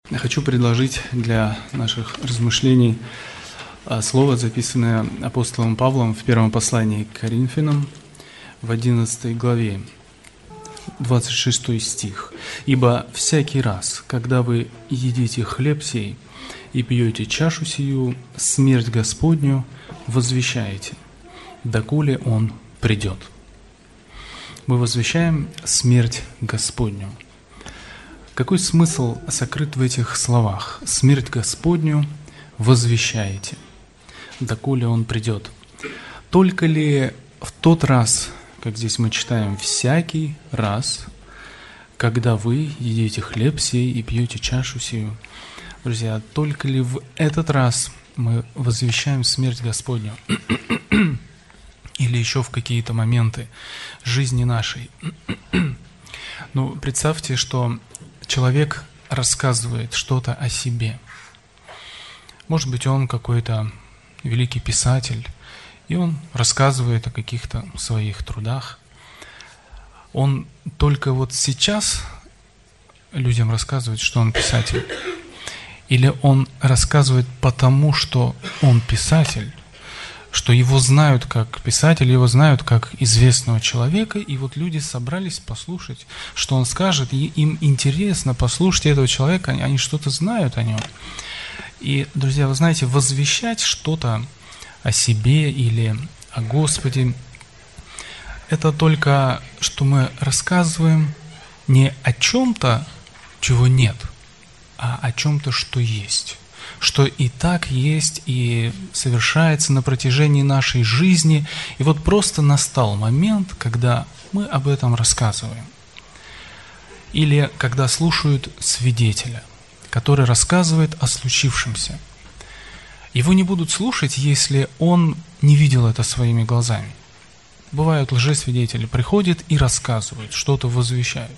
Я хочу предложить для наших размышлений слово, записанное апостолом Павлом в первом послании к Коринфянам в 11 главе, 26 стих. «Ибо всякий раз, когда вы едите хлеб сей и пьете чашу сию, смерть Господню возвещаете, доколе Он придет». Мы возвещаем смерть Господню. Какой смысл сокрыт в этих словах? Смерть Господню возвещаете, доколе Он придет. Только ли в тот раз, как здесь мы читаем, всякий раз, когда вы едите хлеб сей и пьете чашу сию, друзья, только ли в этот раз мы возвещаем смерть Господню? Или еще в какие-то моменты жизни нашей? Ну, представьте, что человек рассказывает что-то о себе. Может быть, он какой-то великий писатель, и он рассказывает о каких-то своих трудах. Он только вот сейчас людям рассказывает, что он писатель. Или он рассказывает потому, что он писатель, что его знают как писателя, его знают как известного человека, и вот люди собрались послушать, что он скажет, и им интересно послушать этого человека, они что-то знают о нем. И, друзья, вы знаете, возвещать что-то о себе или о Господе, это только, что мы рассказываем не о чем-то, чего нет, а о чем-то, что есть. Что и так есть, и совершается на протяжении нашей жизни. И вот просто настал момент, когда мы об этом рассказываем. Или когда слушают свидетеля, который рассказывает о случившемся. Его не будут слушать, если он не видел это своими глазами. Бывают лжесвидетели, приходят и рассказывают, что-то возвещают.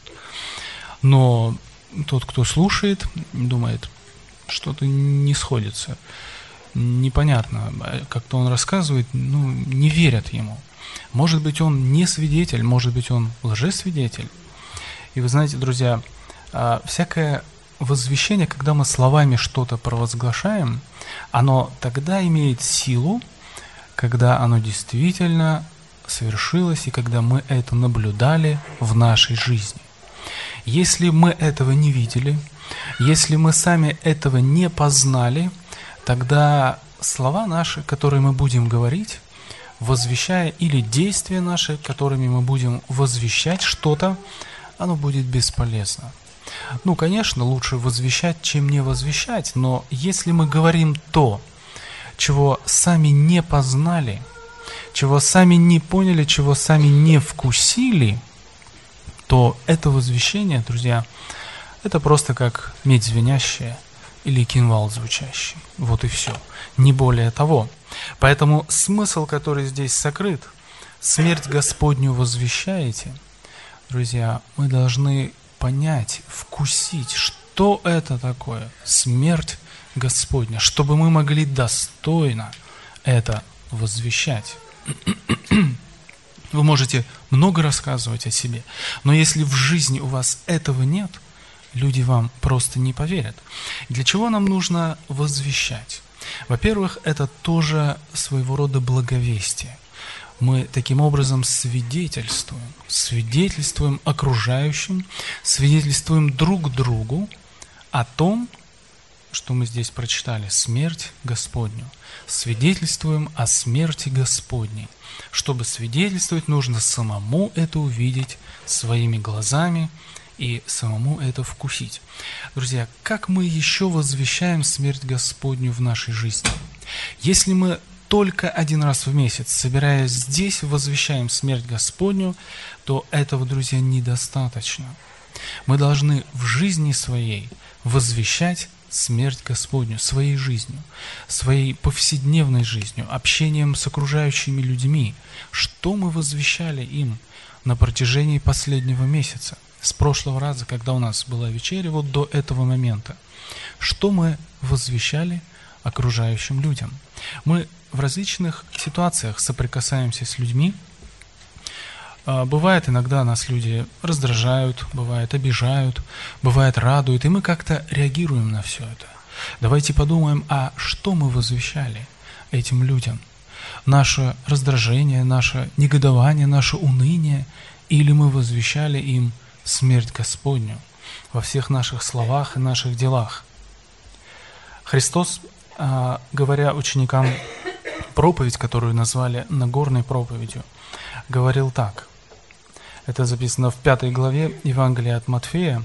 Но тот, кто слушает, думает, что-то не сходится, непонятно, как-то он рассказывает, не верят ему. Может быть, он не свидетель, может быть, он лжесвидетель. И вы знаете, друзья, всякое возвещение, когда мы словами что-то провозглашаем, оно тогда имеет силу, когда оно действительно совершилось и когда мы это наблюдали в нашей жизни. Если мы этого не видели, если мы сами этого не познали, тогда слова наши, которые мы будем говорить, возвещая, или действия наши, которыми мы будем возвещать что-то, оно будет бесполезно. Конечно, лучше возвещать, чем не возвещать, но если мы говорим то, чего сами не познали, чего сами не поняли, чего сами не вкусили, то это возвещение, друзья, это просто как медь звенящая или кимвал звучащий. Вот и все. Не более того. Поэтому смысл, который здесь сокрыт, смерть Господню возвещаете, друзья, мы должны понять, вкусить, что это такое смерть Господня, чтобы мы могли достойно это возвещать. Вы можете много рассказывать о себе, но если в жизни у вас этого нет, люди вам просто не поверят. Для чего нам нужно возвещать? Во-первых, это тоже своего рода благовестие. Мы таким образом свидетельствуем окружающим, свидетельствуем друг другу о том, что мы здесь прочитали, смерть Господню. Свидетельствуем о смерти Господней. Чтобы свидетельствовать, нужно самому это увидеть своими глазами и самому это вкусить. Друзья, как мы еще возвещаем смерть Господню в нашей жизни? Если мы только один раз в месяц, собираясь здесь, возвещаем смерть Господню, то этого, друзья, недостаточно. Мы должны в жизни своей возвещать смерть Господню, своей жизнью, своей повседневной жизнью, общением с окружающими людьми. Что мы возвещали им на протяжении последнего месяца? С прошлого раза, когда у нас была вечеря, вот до этого момента. Что мы возвещали окружающим людям? Мы в различных ситуациях соприкасаемся с людьми, Бывает, иногда нас люди раздражают, бывает, обижают, бывает, радуют, и мы как-то реагируем на все это. Давайте подумаем, а что мы возвещали этим людям? Наше раздражение, наше негодование, наше уныние, или мы возвещали им смерть Господню во всех наших словах и наших делах? Христос, говоря ученикам проповедь, которую назвали Нагорной проповедью, говорил так. Это записано в 5 главе Евангелия от Матфея,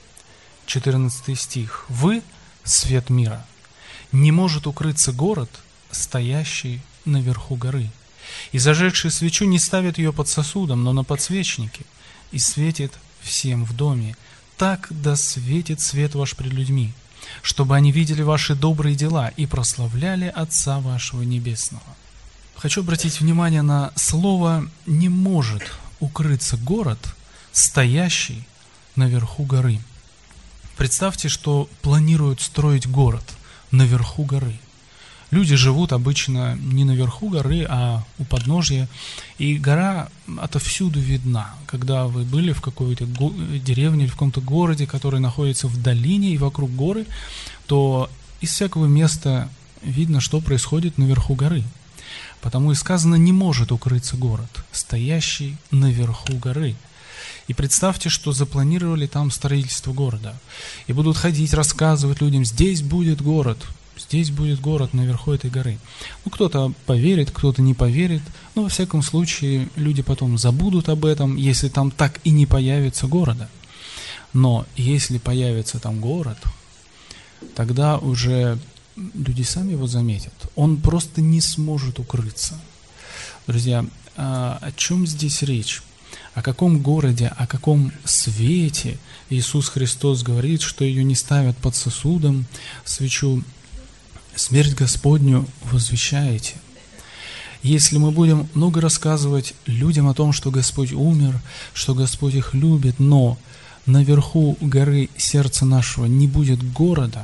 14 стих. «Вы – свет мира. Не может укрыться город, стоящий наверху горы. И зажегший свечу не ставит ее под сосудом, но на подсвечнике, и светит всем в доме. Так да светит свет ваш пред людьми, чтобы они видели ваши добрые дела и прославляли Отца вашего Небесного». Хочу обратить внимание на слово «не может укрыться город, стоящий наверху горы». Представьте, что планируют строить город наверху горы. Люди живут обычно не наверху горы, а у подножья, и гора отовсюду видна. Когда вы были в какой-то деревне или в каком-то городе, который находится в долине и вокруг горы, то из всякого места видно, что происходит наверху горы. Потому и сказано, не может укрыться город, стоящий наверху горы. И представьте, что запланировали там строительство города. И будут ходить, рассказывать людям, здесь будет город наверху этой горы. Кто-то поверит, кто-то не поверит, но во всяком случае люди потом забудут об этом, если там так и не появится города. Но если появится там город, тогда уже люди сами его заметят. Он просто не сможет укрыться. Друзья, о чем здесь речь? О каком городе, о каком свете Иисус Христос говорит, что ее не ставят под сосудом, свечу, смерть Господню возвещаете? Если мы будем много рассказывать людям о том, что Господь умер, что Господь их любит, но наверху горы сердца нашего не будет города,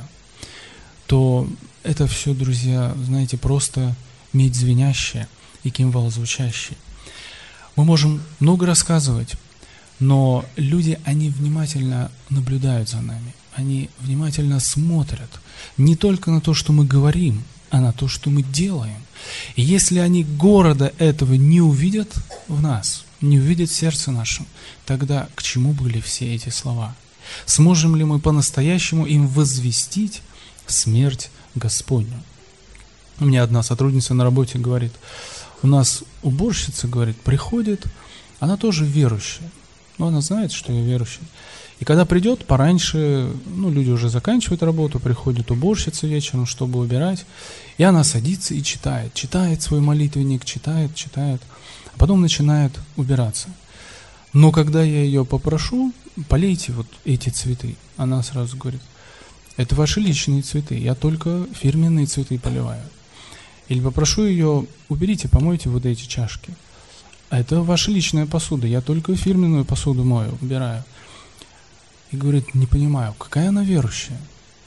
то это все, друзья, знаете, просто медь звенящая и кимвал звучащий. Мы можем много рассказывать, но люди, они внимательно наблюдают за нами, они внимательно смотрят не только на то, что мы говорим, а на то, что мы делаем. И если они города этого не увидят в нас, не увидят в сердце нашем, тогда к чему были все эти слова? Сможем ли мы по-настоящему им возвестить смерть Господню? У меня одна сотрудница на работе говорит, у нас уборщица, говорит, приходит, она тоже верующая, но она знает, что я верующий. И когда придет пораньше, люди уже заканчивают работу, приходит уборщица вечером, чтобы убирать, и она садится и читает свой молитвенник, читает, а потом начинает убираться. Но когда я ее попрошу, полейте вот эти цветы, она сразу говорит, это ваши личные цветы, я только фирменные цветы поливаю. Или попрошу ее, уберите, помойте вот эти чашки. А это ваша личная посуда, я только фирменную посуду мою, убираю. И говорит, не понимаю, какая она верующая.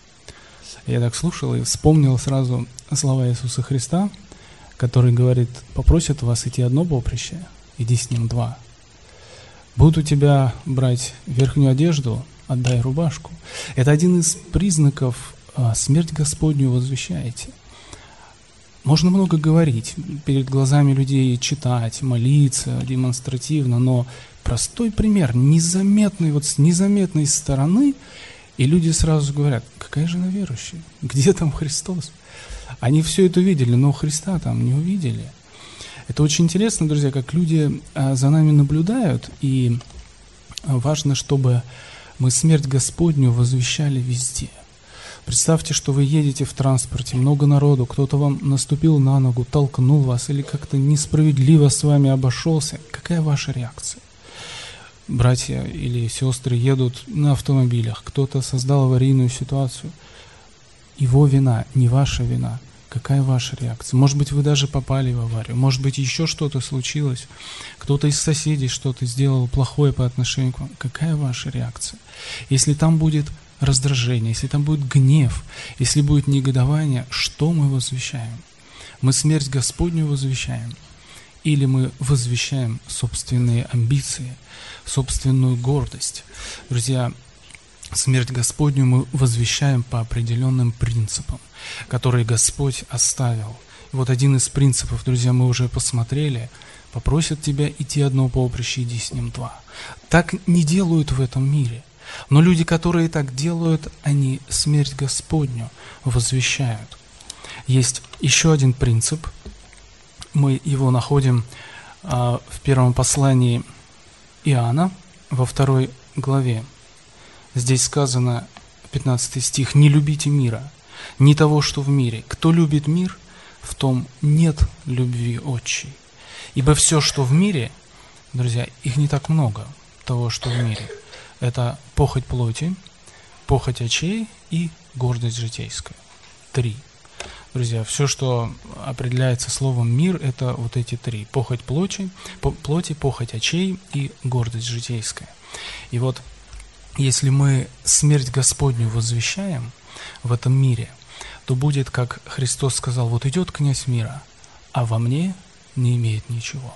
Я так слушал и вспомнил сразу слова Иисуса Христа, который говорит, попросят вас идти одно поприще, иди с ним два. Будут у тебя брать верхнюю одежду, отдай рубашку. Это один из признаков смерть Господню возвещаете. Можно много говорить, перед глазами людей читать, молиться демонстративно, но простой пример, незаметный, с незаметной стороны, и люди сразу говорят, какая же она верующая, где там Христос? Они все это видели, но Христа там не увидели. Это очень интересно, друзья, как люди за нами наблюдают, и важно, чтобы мы смерть Господню возвещали везде. Представьте, что вы едете в транспорте, много народу, кто-то вам наступил на ногу, толкнул вас или как-то несправедливо с вами обошелся. Какая ваша реакция? Братья или сестры едут на автомобилях, кто-то создал аварийную ситуацию. Его вина, не ваша вина. Какая ваша реакция? Может быть, вы даже попали в аварию, может быть, еще что-то случилось, кто-то из соседей что-то сделал плохое по отношению к вам. Какая ваша реакция? Если там будет раздражение, если там будет гнев, если будет негодование, что мы возвещаем? Мы смерть Господню возвещаем. или мы возвещаем собственные амбиции, собственную гордость. Друзья, смерть Господню мы возвещаем по определенным принципам, которые Господь оставил. И вот один из принципов, друзья, мы уже посмотрели: попросят тебя идти одно поприще, иди с ним два. Так не делают в этом мире. Но люди, которые так делают, они смерть Господню возвещают. Есть еще один принцип. Мы его находим в первом послании Иоанна, во 2 главе. Здесь сказано, 15 стих: «Не любите мира, ни того, что в мире. Кто любит мир, в том нет любви отчей. Ибо все, что в мире, друзья, их не так много, того, что в мире. Это похоть плоти, похоть очей и гордость житейская». 3. Друзья, все, что определяется словом «мир», это вот эти 3. Похоть плоти, похоть очей и гордость житейская. И вот, если мы смерть Господню возвещаем в этом мире, то будет, как Христос сказал: вот идет князь мира, а во мне не имеет ничего.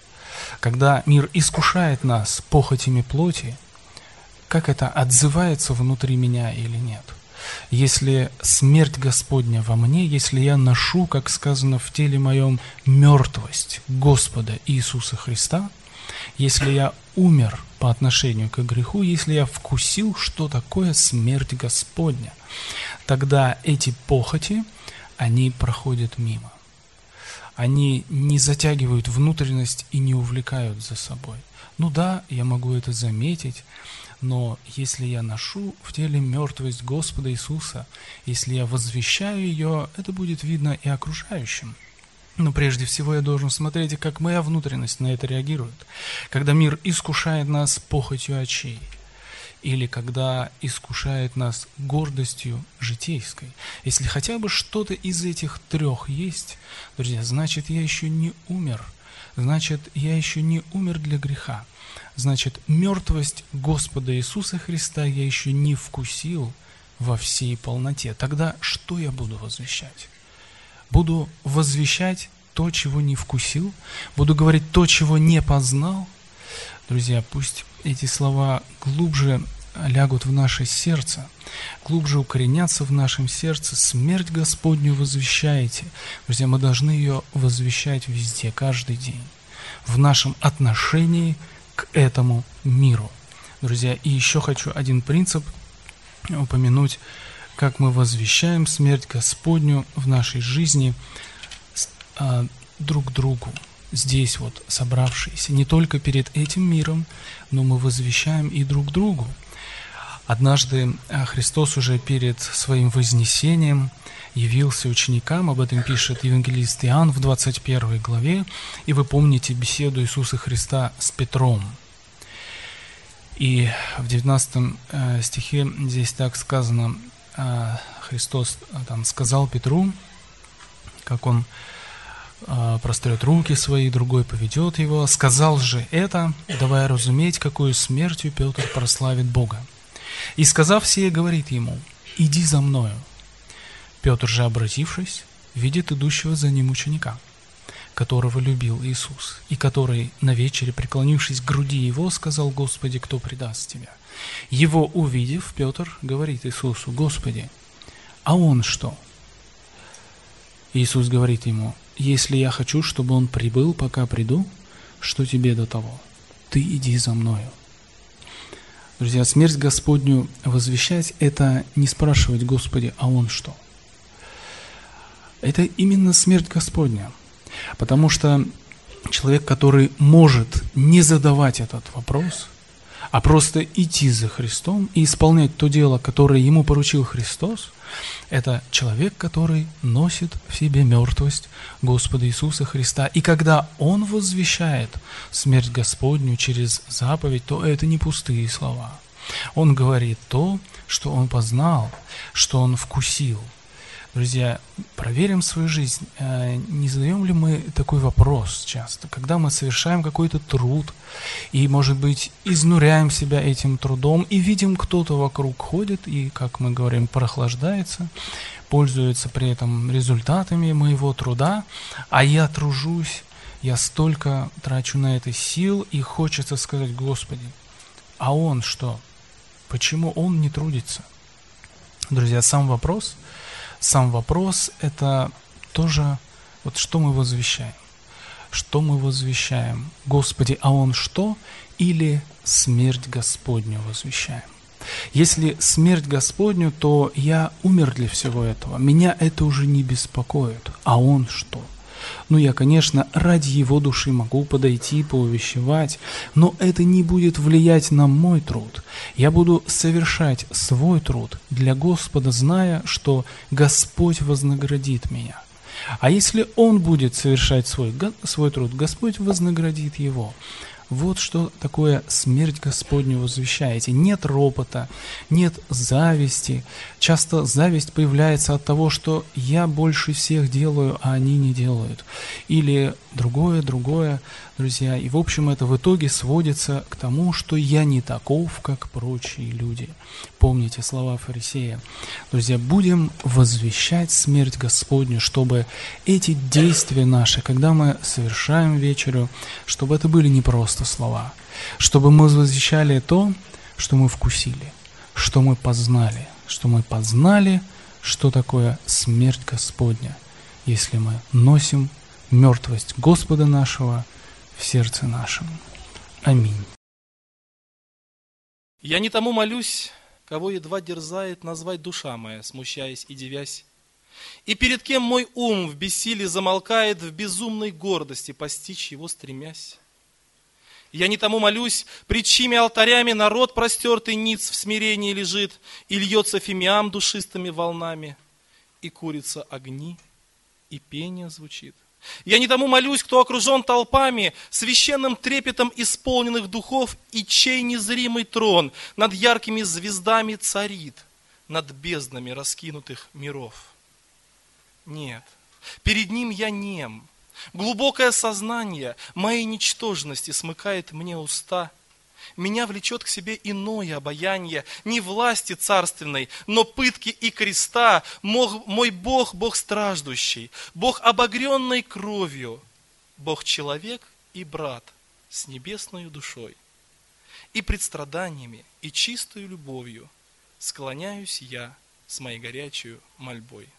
Когда мир искушает нас похотями плоти, как это отзывается внутри меня или нет? Если смерть Господня во мне, если я ношу, как сказано, в теле моем мертвость Господа Иисуса Христа, если я умер по отношению к греху, если я вкусил, что такое смерть Господня, тогда эти похоти, они проходят мимо. Они не затягивают внутренность и не увлекают за собой. Ну да, я могу это заметить, но если я ношу в теле мертвость Господа Иисуса, если я возвещаю ее, это будет видно и окружающим. Но прежде всего я должен смотреть, как моя внутренность на это реагирует. Когда мир искушает нас похотью очей, или когда искушает нас гордостью житейской. Если хотя бы что-то из этих 3 есть, друзья, значит, я еще не умер. Значит, я еще не умер для греха. Значит, мертвость Господа Иисуса Христа я еще не вкусил во всей полноте. Тогда что я буду возвещать? Буду возвещать то, чего не вкусил? Буду говорить то, чего не познал? Друзья, пусть эти слова глубже лягут в наше сердце, глубже укоренятся в нашем сердце. Смерть Господню возвещаете. Друзья, мы должны ее возвещать везде, каждый день, в нашем отношении к этому миру. Друзья, и еще хочу один принцип упомянуть, как мы возвещаем смерть Господню в нашей жизни друг другу. Здесь вот собравшиеся, не только перед этим миром, но мы возвещаем и друг другу. Однажды Христос уже перед своим вознесением явился ученикам, об этом пишет евангелист Иоанн в 21 главе, и вы помните беседу Иисуса Христа с Петром. И в 19 стихе здесь так сказано, Христос там сказал Петру, как он прострет руки свои, другой поведет его. Сказал же это, давая разуметь, какую смертью Петр прославит Бога. И сказав сие, говорит ему: иди за мною. Петр же, обратившись, видит идущего за ним ученика, которого любил Иисус, и который, на вечере, преклонившись к груди его, сказал: Господи, кто предаст тебя? Его увидев, Петр говорит Иисусу: Господи, а он что? Иисус говорит ему: если я хочу, чтобы он прибыл, пока приду, что тебе до того? Ты иди за мною. Друзья, смерть Господню возвещать – это не спрашивать: Господи, а он что? Это именно смерть Господня. Потому что человек, который может не задавать этот вопрос, а просто идти за Христом и исполнять то дело, которое ему поручил Христос, это человек, который носит в себе мертвость Господа Иисуса Христа. И когда он возвещает смерть Господню через заповедь, то это не пустые слова. Он говорит то, что он познал, что он вкусил. Друзья, проверим свою жизнь. Не задаем ли мы такой вопрос часто, когда мы совершаем какой-то труд и, может быть, изнуряем себя этим трудом и видим, кто-то вокруг ходит и, как мы говорим, прохлаждается, пользуется при этом результатами моего труда, а я тружусь, я столько трачу на это сил, и хочется сказать: Господи, а он что? Почему он не трудится? Друзья, сам вопрос это тоже, вот что мы возвещаем? Что мы возвещаем? Господи, а он что? Или смерть Господню возвещаем? Если смерть Господню, то я умер для всего этого. Меня это уже не беспокоит. А он что? Ну, я, конечно, ради его души могу подойти, поувещевать, но это не будет влиять на мой труд. Я буду совершать свой труд для Господа, зная, что Господь вознаградит меня. А если он будет совершать свой труд, Господь вознаградит его. Вот что такое смерть Господню возвещаете. Нет ропота, нет зависти. Часто зависть появляется от того, что я больше всех делаю, а они не делают. Или другое, друзья. И в общем это в итоге сводится к тому, что я не таков, как прочие люди. Помните слова фарисея. Друзья, будем возвещать смерть Господню, чтобы эти действия наши, когда мы совершаем вечерю, чтобы это были не просто слова, чтобы мы возвещали то, что мы вкусили, что мы познали, что такое смерть Господня, если мы носим мертвость Господа нашего в сердце нашем. Аминь. Я не тому молюсь, кого едва дерзает назвать душа моя, смущаясь и дивясь. И перед кем мой ум в бессилии замолкает, в безумной гордости постичь его стремясь. Я не тому молюсь, пред чьими алтарями народ простертый ниц в смирении лежит, и льется фимиам душистыми волнами, и курятся огни, и пение звучит. Я не тому молюсь, кто окружен толпами, священным трепетом исполненных духов, и чей незримый трон над яркими звездами царит, над безднами раскинутых миров. Нет, перед ним я нем. Глубокое сознание моей ничтожности смыкает мне уста. Меня влечет к себе иное обаяние, не власти царственной, но пытки и креста. Мой Бог, Бог страждущий, Бог обогренный кровью, Бог человек и брат с небесною душой. И пред страданиями, и чистою любовью склоняюсь я с моей горячей мольбой.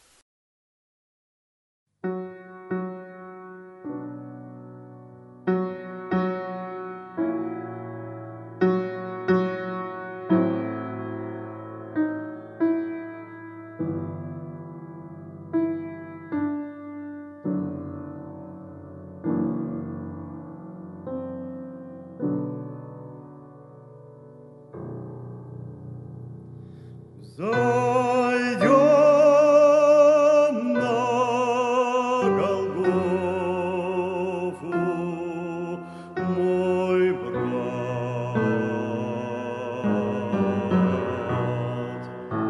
Зайдем на Голгофу, мой брат.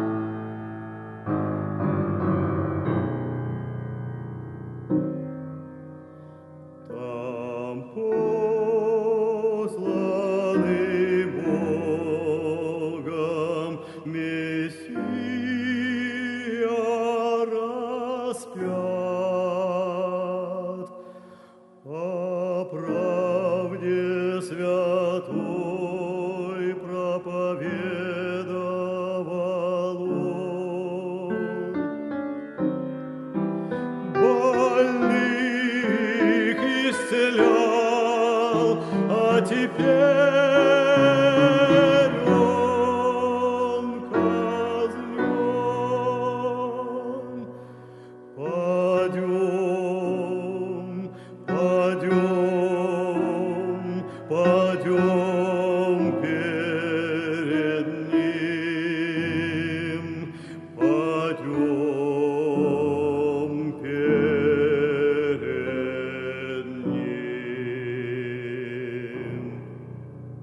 Там посланный Богом Мессия распят, о правде святой проповедовал он. Больных исцелял, а теперь он казнен. Падем перед ним, падем перед ним.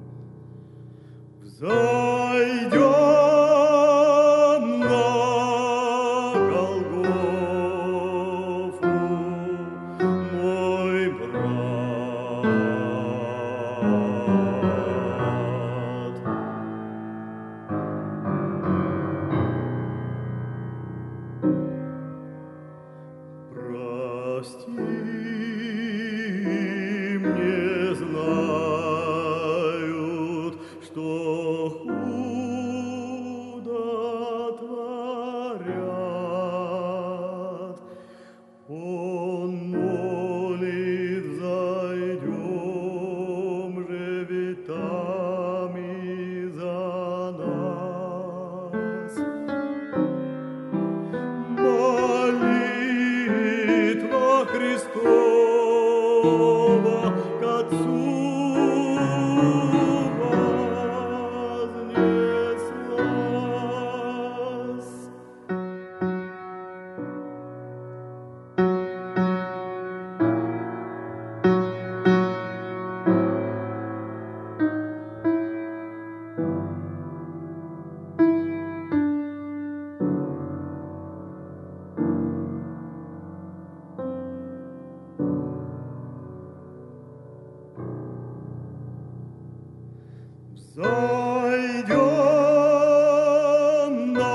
снова к Отцу вознеслась. Зайдем на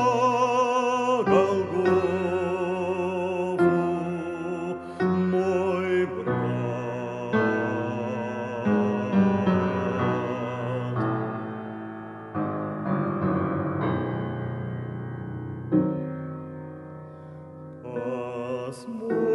Голгофу, мой брат. Посмотрим